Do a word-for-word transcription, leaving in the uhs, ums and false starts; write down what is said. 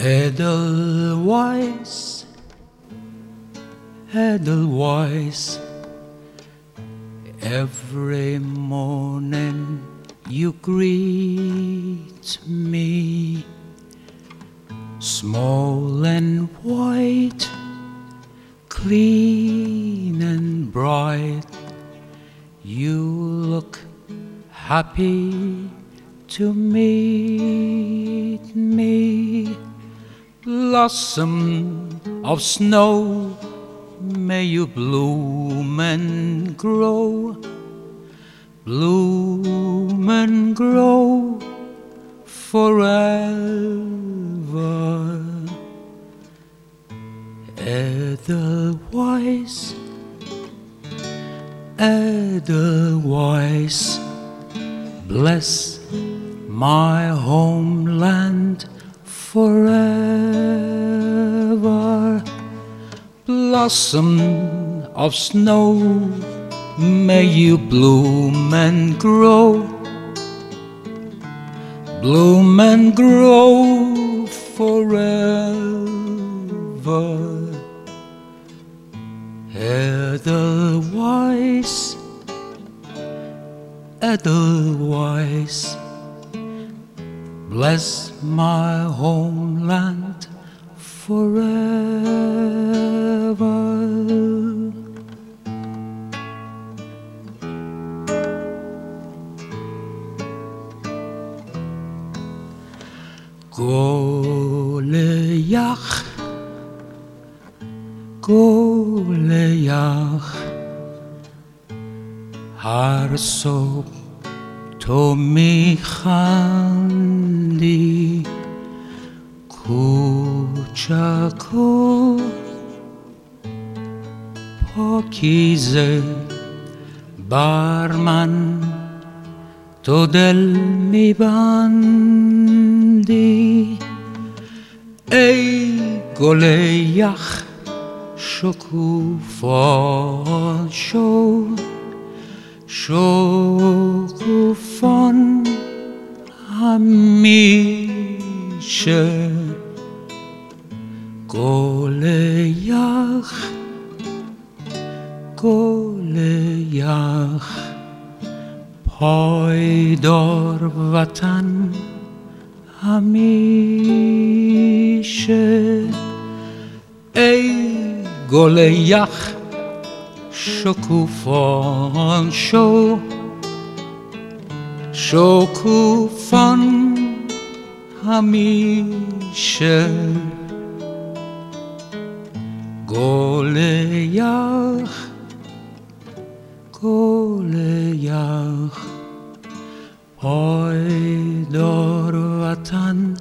Edelweiss, Edelweiss, every morning you greet me, small and white, clean and bright. You look happy to meet me. Blossom of snow, may you bloom and grow, bloom and grow forever. Edelweiss, Edelweiss, bless my homeland forever. Blossom of snow, may you bloom and grow, bloom and grow forever. Edelweiss, Edelweiss, bless my homeland forever. Goliath, Goliath, هر صبح تو میخندی، کوچک و پاکیزه بر من تو دل میبندی. ای گل یخ شکوفان شو، شکوفان همیشه. گل یخ، گل یخ، پایدار وطن همیشه. ای گل یخ شکوفان شو، شکوفان همیشه. گل یخ، گل یخ، پایدار وطن